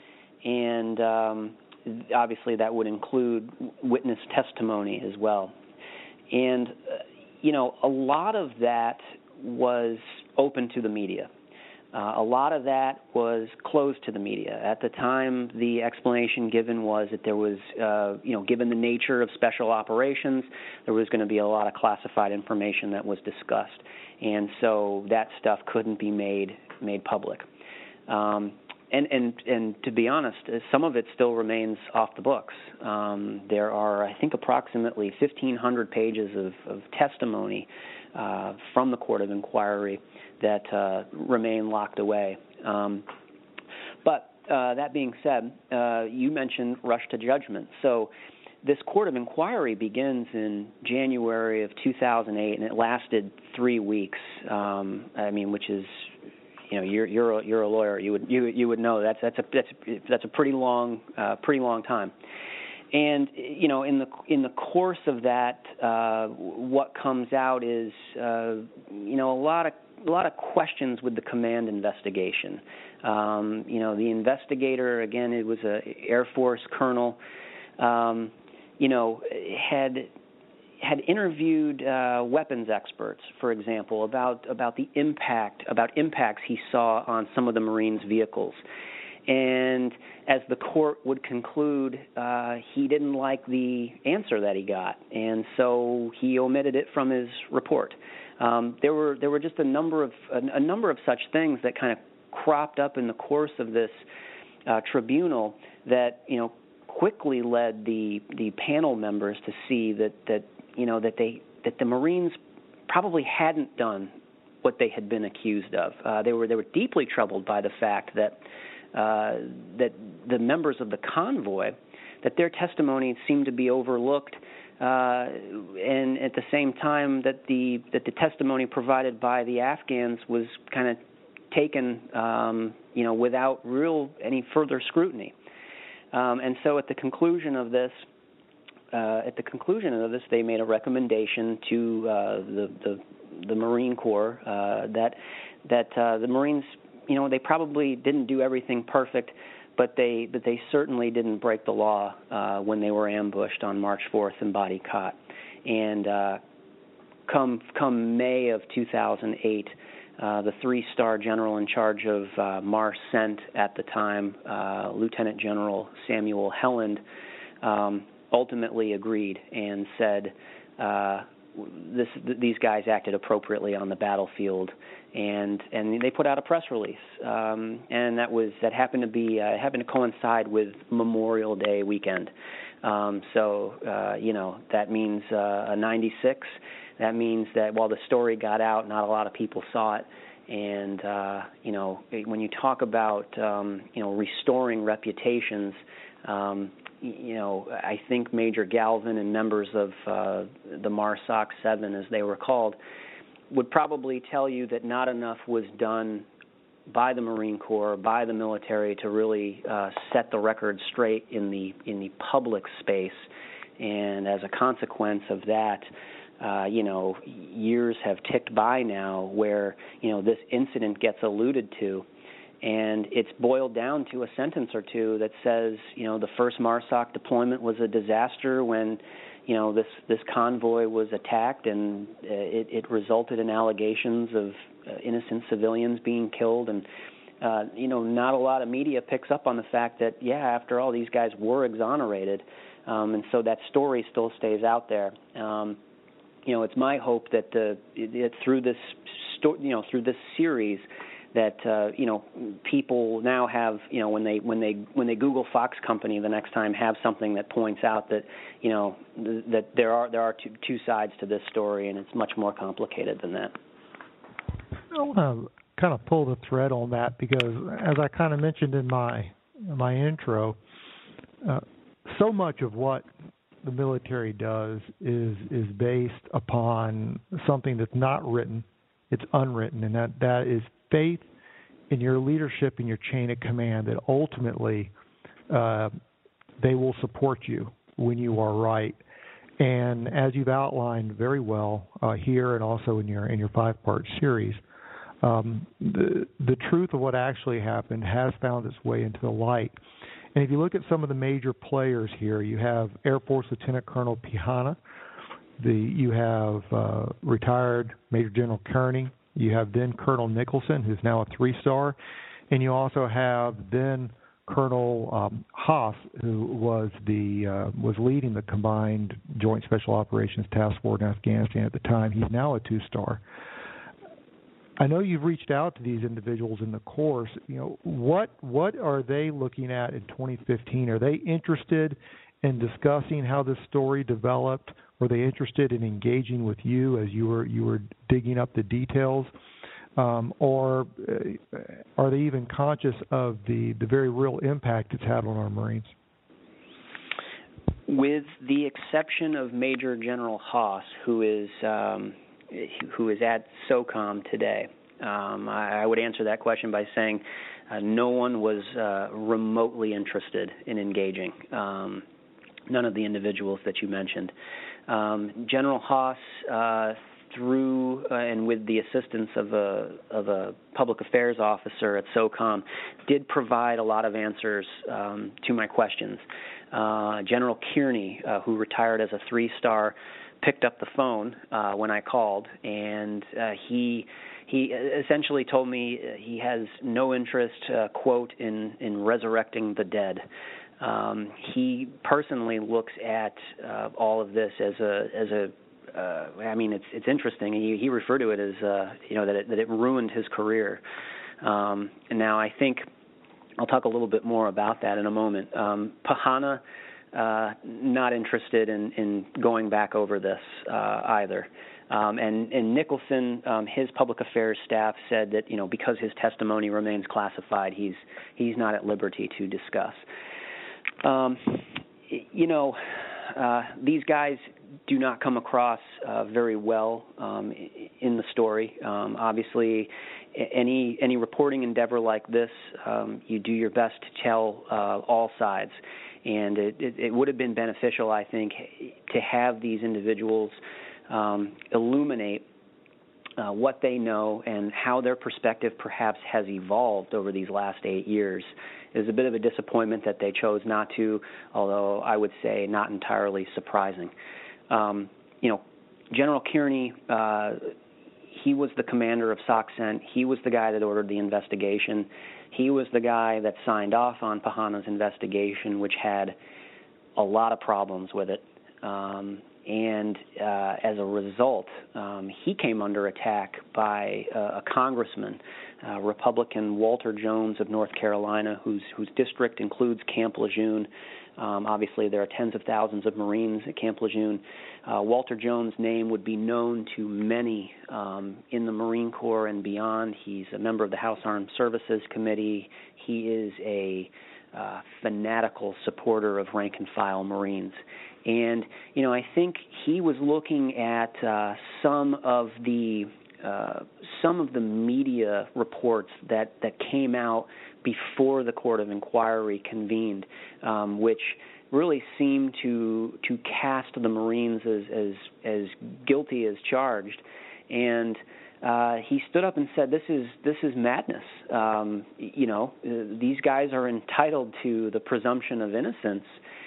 And um, obviously that would include witness testimony as well. And, uh, you know, a lot of that was open to the media. Uh, a lot of that was closed to the media. At the time, the explanation given was that there was, uh, you know, given the nature of special operations, there was going to be a lot of classified information that was discussed. And so that stuff couldn't be made made public. Um, And, and and to be honest, some of it still remains off the books. Um, there are, I think, approximately fifteen hundred pages of, of testimony uh, from the Court of Inquiry that uh, remain locked away. Um, but uh, that being said, uh, you mentioned rush to judgment. So this Court of Inquiry begins in January of two thousand eight, and it lasted three weeks. Um, I mean, which is You know, you're you're a, you're a lawyer. You would you you would know that's that's a that's a, that's a pretty long uh, pretty long time. And you know, in the in the course of that, uh, what comes out is uh, you know a lot of a lot of questions with the command investigation. Um, you know, the investigator, again, it was a Air Force colonel, um, you know, had had interviewed uh, weapons experts, for example, about about the impact, about impacts he saw on some of the Marines' vehicles. And as the court would conclude, uh, he didn't like the answer that he got, and so he omitted it from his report. Um, there were there were just a number of a, a number of such things that kind of cropped up in the course of this uh, tribunal that you know quickly led the the panel members to see that that you know that they that the Marines probably hadn't done what they had been accused of. Uh, they were they were deeply troubled by the fact that uh, that the members of the convoy, that their testimony seemed to be overlooked, uh, and at the same time that the that the testimony provided by the Afghans was kind of taken um, you know without real any further scrutiny. Um, and so at the conclusion of this. Uh, at the conclusion of this, they made a recommendation to uh, the, the the Marine Corps uh, that that uh, the Marines, you know, they probably didn't do everything perfect, but they but they certainly didn't break the law uh, when they were ambushed on March fourth in Badi Khat. And uh, come come May of two thousand eight, uh, the three-star general in charge of uh, Mar Cent at the time, uh, Lieutenant General Samuel Helland, um, ultimately agreed and said uh, this, th- these guys acted appropriately on the battlefield, and and they put out a press release, um, and that was that happened to be uh, happened to coincide with Memorial Day weekend. Um, so uh, you know that means uh, a ninety-six. That means that while the story got out, not a lot of people saw it. And uh, you know when you talk about um, you know restoring reputations. Um, You know, I think Major Galvin and members of uh, the MARSOC seven, as they were called, would probably tell you that not enough was done by the Marine Corps, by the military, to really uh, set the record straight in the in the public space. And as a consequence of that, uh, you know, years have ticked by now where you know this incident gets alluded to. And it's boiled down to a sentence or two that says, you know, the first MARSOC deployment was a disaster when, you know, this, this convoy was attacked, and it, it resulted in allegations of uh, innocent civilians being killed. And, uh, you know, not a lot of media picks up on the fact that, yeah, after all, these guys were exonerated. Um, and so that story still stays out there. Um, you know, it's my hope that the, it, it, through this, sto- you know, through this series, that uh, you know people now have you know when they when they when they Google Fox Company the next time, have something that points out that you know th- that there are there are two, two sides to this story, and it's much more complicated than that. I want to kind of pull the thread on that because, as I kind of mentioned in my my intro, uh, so much of what the military does is is based upon something that's not written, it's unwritten, and that that is faith in your leadership and your chain of command that ultimately uh, they will support you when you are right. And as you've outlined very well uh, here and also in your in your five-part series, um, the the truth of what actually happened has found its way into the light. And if you look at some of the major players here, you have Air Force Lieutenant Colonel Pihana, the you have uh, retired Major General Kearney. You have then Colonel Nicholson, who's now a three-star, and you also have then Colonel um, Haas, who was the uh, was leading the Combined Joint Special Operations Task Force in Afghanistan at the time. He's now a two-star. I know you've reached out to these individuals in the course. You know, what what are they looking at in twenty fifteen? Are they interested in discussing how this story developed? Were they interested in engaging with you as you were you were digging up the details, um, or uh, are they even conscious of the, the very real impact it's had on our Marines? With the exception of Major General Haas, who is um, who is at SOCOM today, um, I, I would answer that question by saying uh, no one was uh, remotely interested in engaging. Um, none of the individuals that you mentioned. Um, General Haas uh, through uh, and with the assistance of a of a public affairs officer at SOCOM, did provide a lot of answers um, to my questions. Uh, General Kearney, uh, who retired as a three-star, picked up the phone uh, when I called, and uh, he he essentially told me he has no interest, uh, quote, in, in resurrecting the dead. Um, he personally looks at uh, all of this as a as a uh, I mean, it's it's interesting. He, he referred to it as uh, you know that it, that it ruined his career. Um, and now I think I'll talk a little bit more about that in a moment. Um, Pahana, uh, not interested in, in going back over this uh, either. Um, and, and Nicholson, um, his public affairs staff said that you know because his testimony remains classified, he's he's not at liberty to discuss. Um, you know, uh, these guys do not come across uh, very well um, in the story. Um, obviously, any any reporting endeavor like this, um, you do your best to tell uh, all sides. And it, it, it would have been beneficial, I think, to have these individuals um, illuminate uh, what they know and how their perspective perhaps has evolved over these last eight years. It was a bit of a disappointment that they chose not to, although I would say not entirely surprising. Um, you know, General Kearney, uh, he was the commander of SOCCENT. He was the guy that ordered the investigation. He was the guy that signed off on Pahana's investigation, which had a lot of problems with it. Um, and uh, as a result, um, he came under attack by uh, a congressman, uh, Republican Walter Jones of North Carolina, whose whose district includes Camp Lejeune. Um, obviously, there are tens of thousands of Marines at Camp Lejeune. Uh, Walter Jones' name would be known to many um, in the Marine Corps and beyond. He's a member of the House Armed Services Committee. He is a uh, fanatical supporter of rank-and-file Marines. And, you know, I think he was looking at uh, some of the uh, some of the media reports that, that came out before the Court of Inquiry convened, um, which really seemed to to cast the Marines as as, as guilty as charged. And uh, he stood up and said, "This is this is madness. Um, you know, uh, these guys are entitled to the presumption of innocence,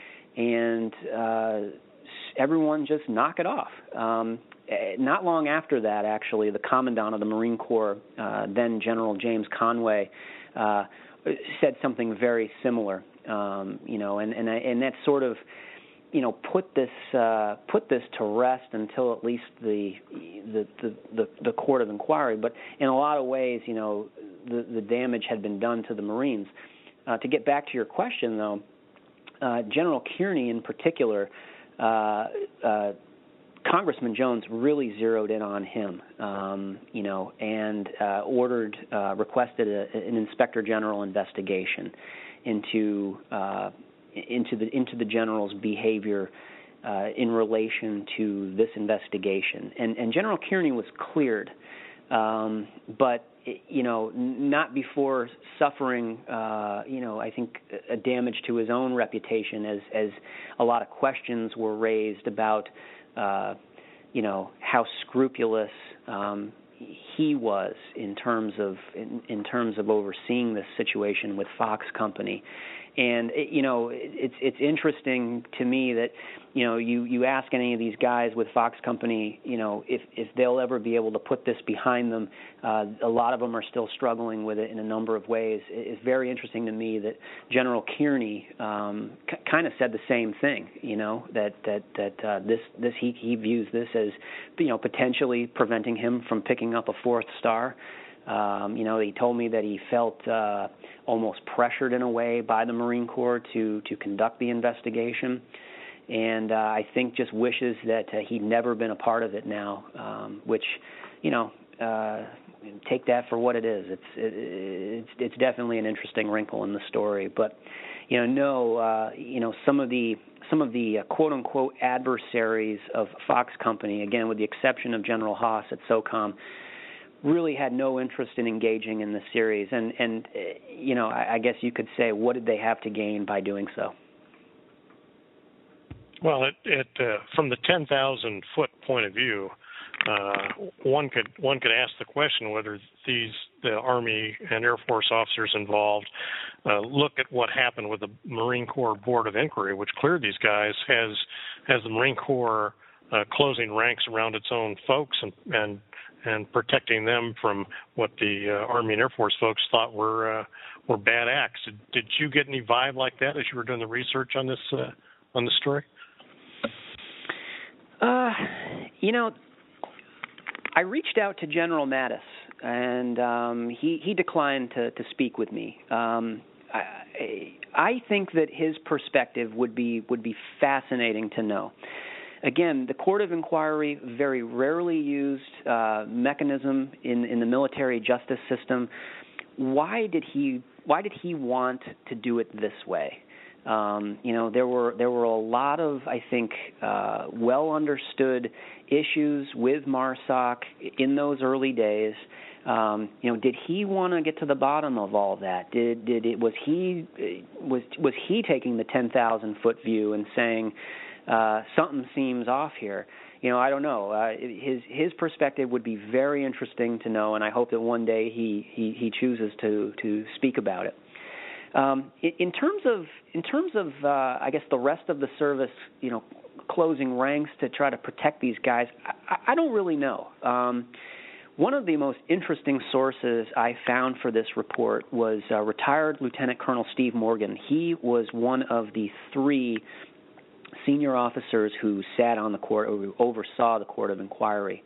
and uh, everyone just knock it off." Um, not long after that, actually, the Commandant of the Marine Corps, uh, then General James Conway, uh, said something very similar. Um, you know, and and and that sort of, you know, put this uh, put this to rest until at least the the, the the the Court of Inquiry. But in a lot of ways, you know, the the damage had been done to the Marines. Uh, to get back to your question, though, uh, General Kearney in particular, uh, uh, Congressman Jones really zeroed in on him, um, you know, and uh, ordered, uh, requested a, an inspector general investigation into uh, into the into the general's behavior uh, in relation to this investigation. And, and General Kearney was cleared, um, but you know, not before suffering, uh, you know, I think a damage to his own reputation, as as a lot of questions were raised about. Uh, you know, how scrupulous um, he was in terms of in, in terms of overseeing this situation with Fox Company. And, it, you know, it, it's it's interesting to me that, you know, you, you ask any of these guys with Fox Company, you know, if, if they'll ever be able to put this behind them. Uh, a lot of them are still struggling with it in a number of ways. It's very interesting to me that General Kearney um, c- kind of said the same thing, you know, that that that uh, this this he he views this as, you know, potentially preventing him from picking up a fourth star. Um, you know, he told me that he felt uh, almost pressured in a way by the Marine Corps to, to conduct the investigation. And uh, I think just wishes that uh, he'd never been a part of it now, um, which, you know, uh, take that for what it is. It's, it, it's it's definitely an interesting wrinkle in the story. But, you know, no, uh, you know, some of the some of the uh, quote-unquote adversaries of Fox Company, again, with the exception of General Haas at SOCOM, really had no interest in engaging in the series. And, and uh, you know, I, I guess you could say, what did they have to gain by doing so? Well, it, it uh, from the ten thousand foot point of view, uh, one could one could ask the question whether these the Army and Air Force officers involved uh, look at what happened with the Marine Corps Board of Inquiry, which cleared these guys, has has the Marine Corps uh, closing ranks around its own folks and and and protecting them from what the uh, Army and Air Force folks thought were uh, were bad acts. Did, did you get any vibe like that as you were doing the research on this uh, on this story? Uh, you know, I reached out to General Mattis, and um, he he declined to, to speak with me. Um, I, I think that his perspective would be would be fascinating to know. Again, the court of inquiry, very rarely used uh, mechanism in, in the military justice system. Why did he why did he want to do it this way? Um, you know, there were there were a lot of, I think, uh, well understood issues with MARSOC in those early days. Um, you know, did he want to get to the bottom of all that? Did did it was he was was he taking the ten thousand foot view and saying uh, something seems off here? You know, I don't know. Uh, his his perspective would be very interesting to know, and I hope that one day he he, he chooses to to speak about it. Um, in, in terms of in terms of uh, I guess the rest of the service, you know, closing ranks to try to protect these guys, I, I don't really know. Um, one of the most interesting sources I found for this report was uh, retired Lieutenant Colonel Steve Morgan. He was one of the three senior officers who sat on the court or who oversaw the court of inquiry.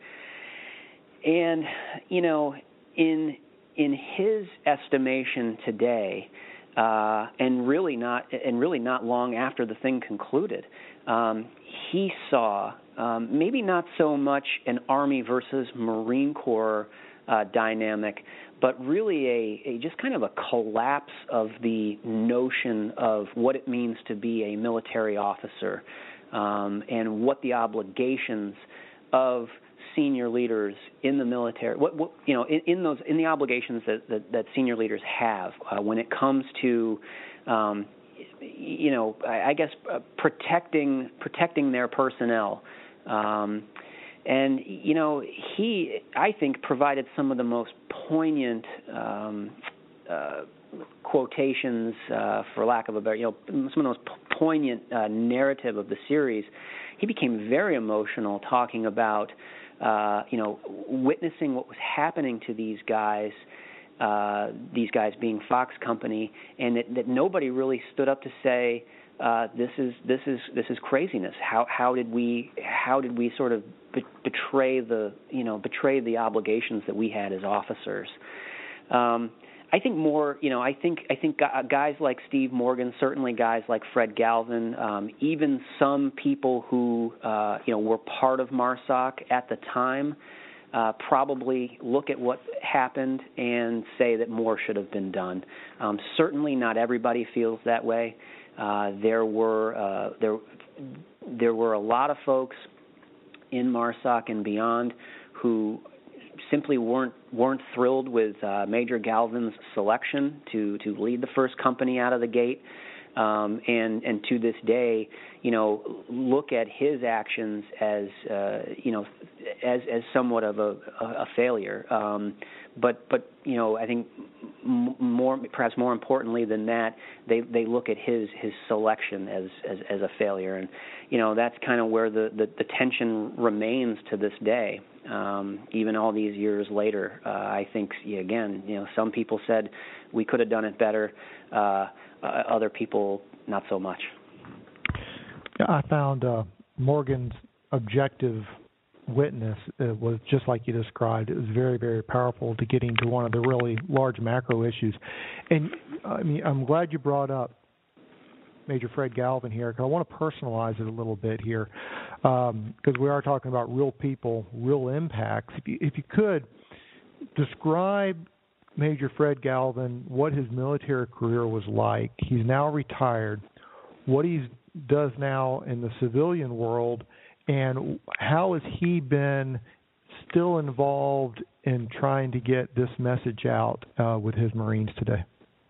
And you know, in in his estimation today. Uh, and really not, and really not long after the thing concluded, um, he saw um, maybe not so much an Army versus Marine Corps uh, dynamic, but really a, a just kind of a collapse of the notion of what it means to be a military officer um, and what the obligations of senior leaders in the military, what, what you know, in, in those in the obligations that, that, that senior leaders have uh, when it comes to, um, you know, I, I guess uh, protecting protecting their personnel, um, and you know, he I think provided some of the most poignant um, uh, quotations, uh, for lack of a better, you know, some of the most poignant uh, narrative of the series. He became very emotional talking about. Uh, you know, witnessing what was happening to these guys, uh, these guys being Fox Company, and that, that nobody really stood up to say, uh, "This is this is this is craziness. How how did we how did we sort of be- betray the you know betray the obligations that we had as officers?" Um, I think more, you know, I think I think guys like Steve Morgan, certainly guys like Fred Galvin, um, even some people who, uh, you know, were part of MARSOC at the time, uh, probably look at what happened and say that more should have been done. Um, certainly, not everybody feels that way. Uh, there were uh, there there were a lot of folks in MARSOC and beyond who simply weren't weren't thrilled with uh, Major Galvin's selection to to lead the first company out of the gate, um, and and to this day, you know, look at his actions as uh, you know as as somewhat of a, a failure. Um, but but you know, I think more perhaps more importantly than that, they they look at his his selection as as, as a failure, and you know that's kind of where the, the, the tension remains to this day. Um, even all these years later, uh, I think yeah, again, you know, some people said we could have done it better. Uh, uh, other people, not so much. Yeah, I found uh, Morgan's objective witness uh, was just like you described. It was very, very powerful to getting to one of the really large macro issues. And I mean, I'm glad you brought up Major Fred Galvin here, because I want to personalize it a little bit here, because um, we are talking about real people, real impacts. If you, if you could, describe Major Fred Galvin, what his military career was like. He's now retired, what he does now in the civilian world, and how has he been still involved in trying to get this message out uh, with his Marines today?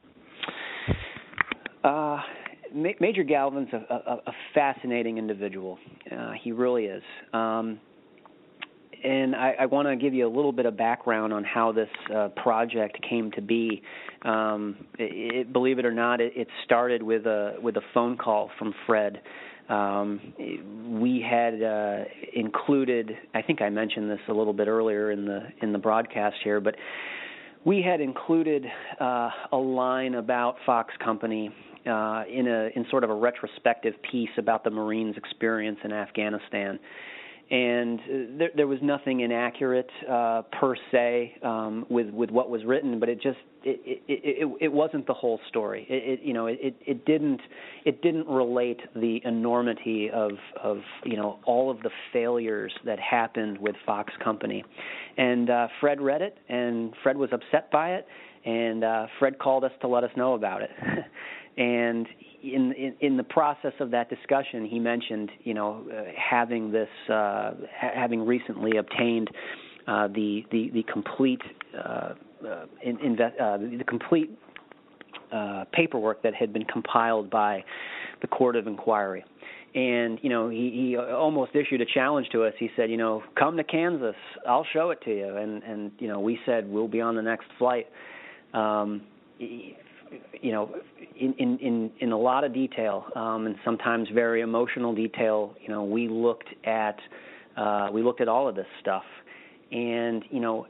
Uh, Major Galvin's a, a, a fascinating individual. Uh, he really is. Um, and I, I want to give you a little bit of background on how this uh, project came to be. Um, it, it, believe it or not, it, it started with a with a phone call from Fred. Um, we had uh, included, I think I mentioned this a little bit earlier in the in the broadcast here, but we had included uh, a line about Fox Company uh, in a in sort of a retrospective piece about the Marines' experience in Afghanistan. And there, there was nothing inaccurate uh, per se um, with with what was written, but it just it it, it, it wasn't the whole story. It, it you know it, it didn't it didn't relate the enormity of of you know all of the failures that happened with Fox Company. And uh, Fred read it, and Fred was upset by it, and uh, Fred called us to let us know about it. And in, in in the process of that discussion, he mentioned, you know, uh, having this, uh, ha- having recently obtained uh, the, the the complete uh, uh, in, inve- uh, the complete uh, paperwork that had been compiled by the Court of Inquiry. And, you know, he, he almost issued a challenge to us. He said, you know, come to Kansas, I'll show it to you. And, and you know, we said, we'll be on the next flight. Um, he, you know, in, in, in a lot of detail, um, and sometimes very emotional detail, you know, we looked at uh, we looked at all of this stuff. And, you know,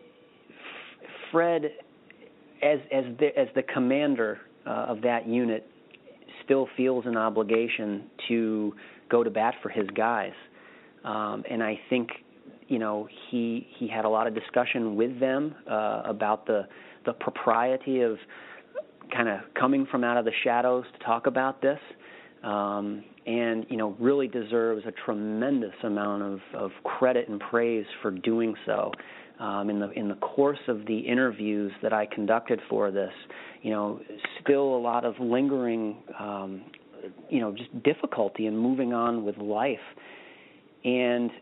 Fred, as as the, as the commander uh, of that unit, still feels an obligation to go to bat for his guys. Um, and I think, you know, he he had a lot of discussion with them uh, about the the propriety of kind of coming from out of the shadows to talk about this, um, and, you know, really deserves a tremendous amount of, of credit and praise for doing so. Um, in the in the course of the interviews that I conducted for this, you know, still a lot of lingering, um, you know, just difficulty in moving on with life. And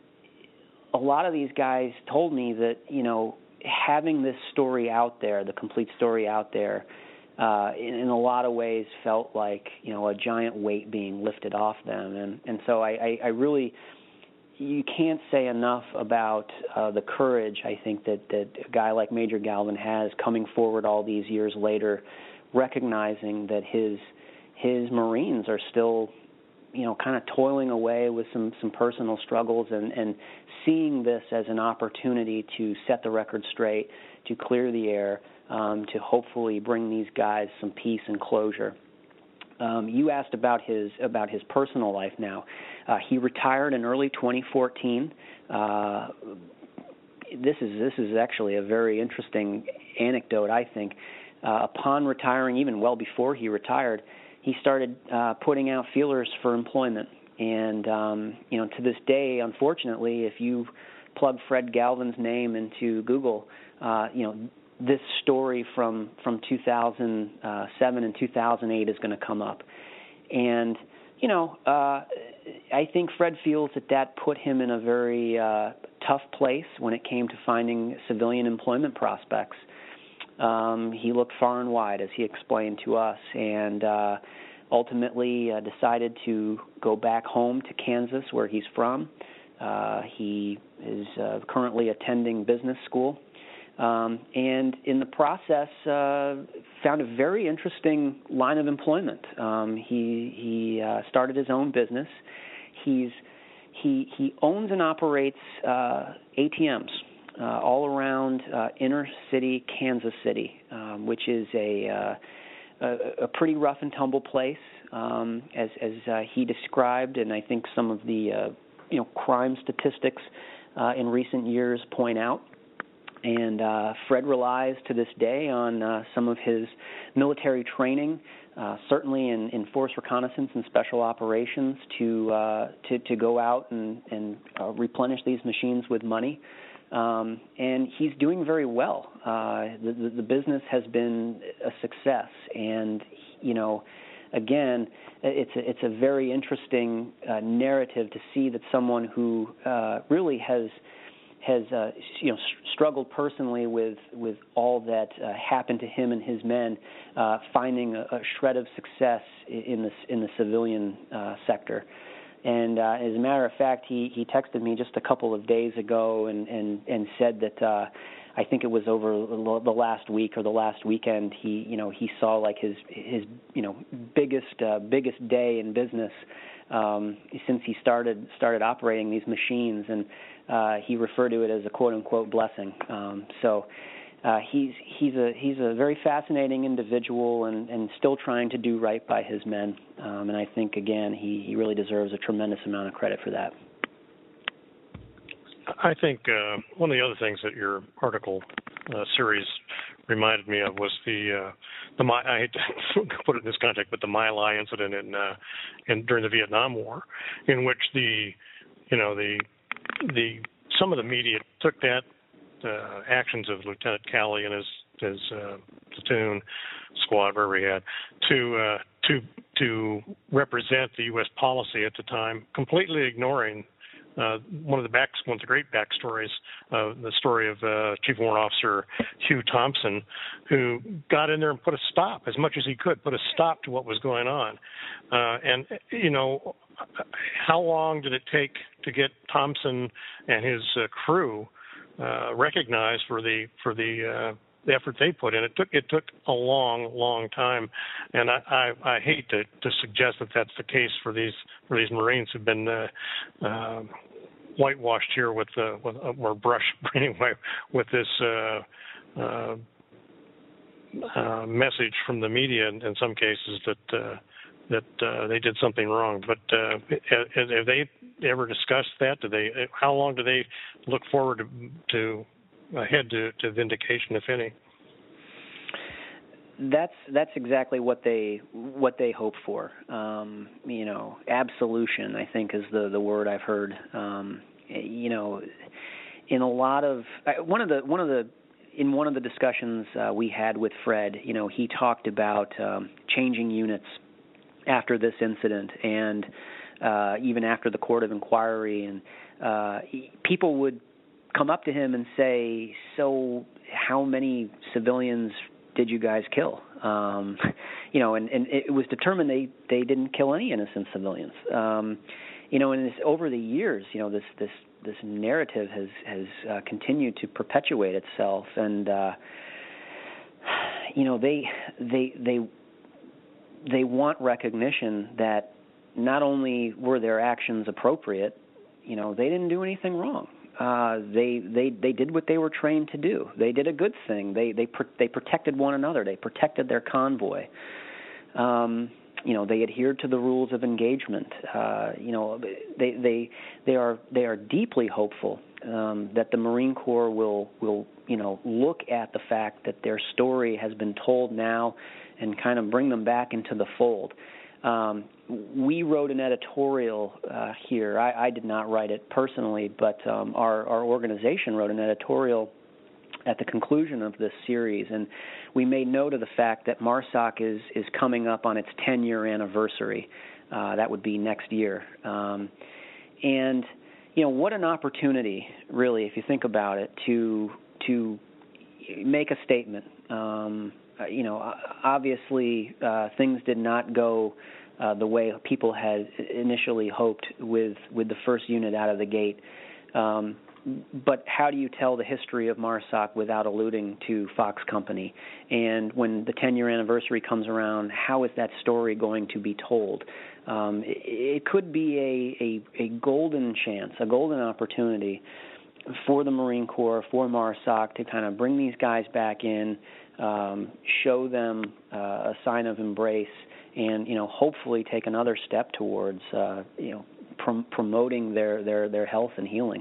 a lot of these guys told me that, you know, having this story out there, the complete story out there, Uh, in, in a lot of ways felt like, you know, a giant weight being lifted off them. And, and so I, I, I really, you can't say enough about uh, the courage, I think, that, that a guy like Major Galvin has coming forward all these years later, recognizing that his his Marines are still, you know, kind of toiling away with some, some personal struggles, and, and seeing this as an opportunity to set the record straight, to clear the air, Um, to hopefully bring these guys some peace and closure. Um, you asked about his about his personal life now. Uh, he retired in early twenty fourteen. Uh, this is this is actually a very interesting anecdote, I think. Uh, upon retiring, even well before he retired, he started uh, putting out feelers for employment. And um, you know, to this day, unfortunately, if you plug Fred Galvin's name into Google, uh, you know, this story from, from two thousand seven and two thousand eight is going to come up. And, you know, uh, I think Fred feels that that put him in a very uh, tough place when it came to finding civilian employment prospects. Um, he looked far and wide, as he explained to us, and uh, ultimately uh, decided to go back home to Kansas, where he's from. Uh, he is uh, currently attending business school. Um, and in the process, uh, found a very interesting line of employment. Um, he he uh, started his own business. He's he he owns and operates uh, A T Ms uh, all around uh, inner city Kansas City, um, which is a, uh, a a pretty rough and tumble place, um, as as uh, he described, and I think some of the uh, you know crime statistics uh, in recent years point out. And uh, Fred relies to this day on uh, some of his military training, uh, certainly in, in force reconnaissance and special operations, to uh, to, to go out and, and uh, replenish these machines with money. Um, and he's doing very well. Uh, the, the, the business has been a success. And, you know, again, it's a, it's a very interesting uh, narrative to see that someone who uh, really has has uh, you know struggled personally with with all that uh, happened to him and his men, uh, finding a, a shred of success in the in the civilian uh, sector, And uh, as a matter of fact, he, he texted me just a couple of days ago and, and, and said that uh, I think it was over the last week or the last weekend. He you know he saw like his his you know biggest uh, biggest day in business um, since he started started operating these machines, and uh, he referred to it as a quote unquote blessing. Um, so. Uh, he's he's a he's a very fascinating individual and, and still trying to do right by his men, um, and I think again he, he really deserves a tremendous amount of credit for that. I think uh, one of the other things that your article uh, series reminded me of was the uh, the I hate to put it in this context, but the My Lai incident in uh, in during the Vietnam War, in which the you know the the some of the media took that. Uh, actions of Lieutenant Calley and his his uh, platoon squad, wherever he had, to uh, to to represent the U S policy at the time, completely ignoring uh, one of the back one of the great backstories, uh, the story of uh, Chief Warrant Officer Hugh Thompson, who got in there and put a stop as much as he could, put a stop to what was going on, uh, and you know. How long did it take to get Thompson and his uh, crew Uh, recognized for the for the, uh, the effort they put in? It took it took a long, long time, and I, I, I hate to, to suggest that that's the case for these for these Marines who've been uh, uh, whitewashed here with uh, with uh, or brushed anyway with this uh, uh, uh, message from the media in, in some cases that uh, that uh, they did something wrong. But uh, have, have they ever discussed that? Do they? How long do they look forward to, to ahead to, to vindication, if any? That's that's exactly what they what they hope for. Um, you know, absolution, I think, is the, the word I've heard. Um, you know, in a lot of one of the one of the in one of the discussions uh, we had with Fred, you know, he talked about um, changing units after this incident, and uh, even after the court of inquiry, and uh, people would come up to him and say, "So, how many civilians did you guys kill?" Um, you know, and, and it was determined they, they didn't kill any innocent civilians. Um, you know, and this, over the years, you know, this this this narrative has has uh, continued to perpetuate itself, and uh, you know, they they they they want recognition that not only were their actions appropriate, you know, they didn't do anything wrong. Uh, they they they did what they were trained to do. They did a good thing. They they they protected one another. They protected their convoy. Um, you know, they adhered to the rules of engagement. Uh, you know, they they they are they are deeply hopeful um, that the Marine Corps will will you know look at the fact that their story has been told now, and kind of bring them back into the fold. Um, we wrote an editorial uh, here. I, I did not write it personally, but um, our, our organization wrote an editorial at the conclusion of this series, and we made note of the fact that MARSOC is, is coming up on its ten-year anniversary. Uh, that would be next year. Um, and, you know, what an opportunity, really, if you think about it, to to make a statement. Um, Uh, you know, obviously uh, things did not go uh, the way people had initially hoped with, with the first unit out of the gate. Um, but how do you tell the history of MARSOC without alluding to Fox Company? And when the ten-year anniversary comes around, how is that story going to be told? Um, it, it could be a, a, a golden chance, a golden opportunity for the Marine Corps, for MARSOC to kind of bring these guys back in, Um, show them uh, a sign of embrace, and you know, hopefully take another step towards uh, you know prom- promoting their, their, their health and healing.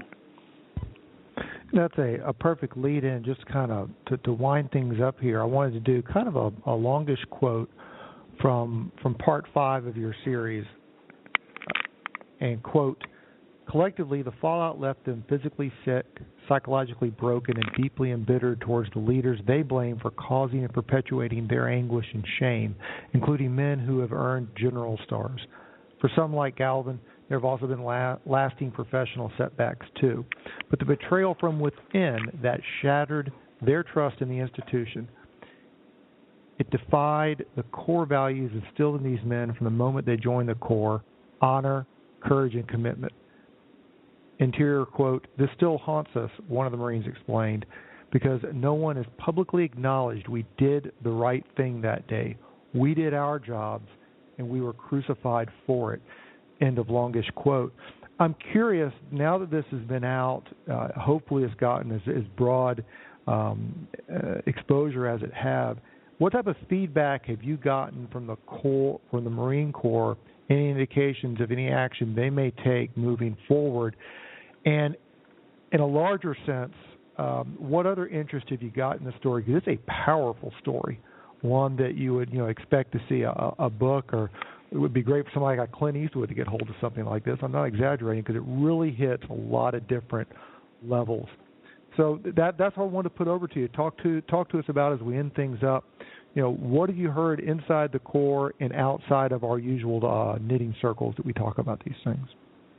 That's a, a perfect lead-in, just kind of to, to wind things up here. I wanted to do kind of a, a longish quote from from part five of your series, and quote, "Collectively, the fallout left them physically sick, psychologically broken, and deeply embittered towards the leaders they blame for causing and perpetuating their anguish and shame, including men who have earned general stars. For some, like Galvin, there have also been la- lasting professional setbacks, too. But the betrayal from within that shattered their trust in the institution, it defied the core values instilled in these men from the moment they joined the Corps: honor, courage and commitment. Interior quote, "This still haunts us," one of the Marines explained, "because no one has publicly acknowledged we did the right thing that day. We did our jobs, and we were crucified for it." End of longish quote. I'm curious, now that this has been out, uh, hopefully it's gotten as, as broad um, uh, exposure as it have, what type of feedback have you gotten from the Corps, from the Marine Corps, any indications of any action they may take moving forward? And in a larger sense, um, what other interest have you got in the story? Because it's a powerful story, one that you would you know expect to see a, a book, or it would be great for somebody like Clint Eastwood to get hold of something like this. I'm not exaggerating, because it really hits a lot of different levels. So that that's what I wanted to put over to you. Talk to talk to us about as we end things up. You know, what have you heard inside the Corps and outside of our usual uh, knitting circles that we talk about these things?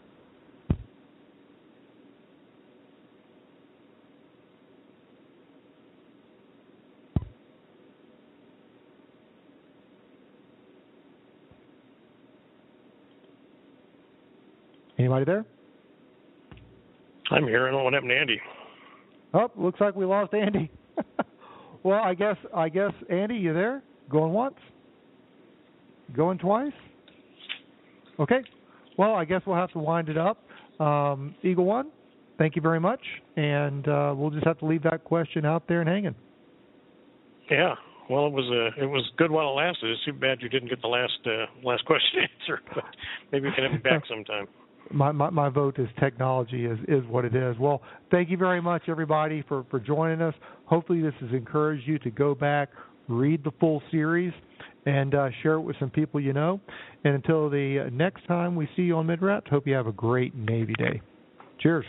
Anybody there? I'm here. I don't know what happened to Andy. Oh, looks like we lost Andy. Well, I guess, I guess, Andy, you there? Going once? Going twice? Okay. Well, I guess we'll have to wind it up. Um, Eagle One, thank you very much, and uh, we'll just have to leave that question out there and hanging. Yeah. Well, it was uh, it was good while it lasted. It's too bad you didn't get the last uh, last question answered, but maybe we can have it back sometime. My, my my vote is technology is, is what it is. Well, thank you very much, everybody, for, for joining us. Hopefully this has encouraged you to go back, read the full series, and uh, share it with some people you know. And until the next time we see you on MidRats, hope you have a great Navy Day. Cheers.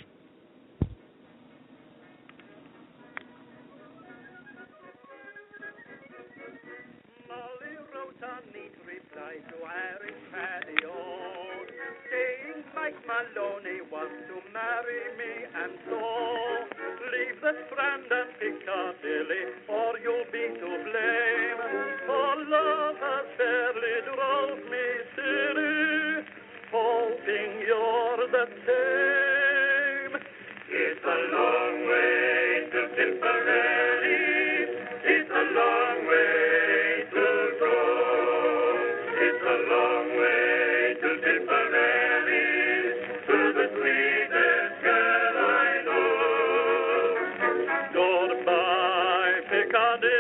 Maloney wants to marry me, and so leave the Strand and Piccadilly, or you'll be to blame. For love has fairly drove me silly, hoping you're the same. It's a long way to Tipperary, it's a long way to go, it's a long way to Tipperary. Goodbye, Piccadilly.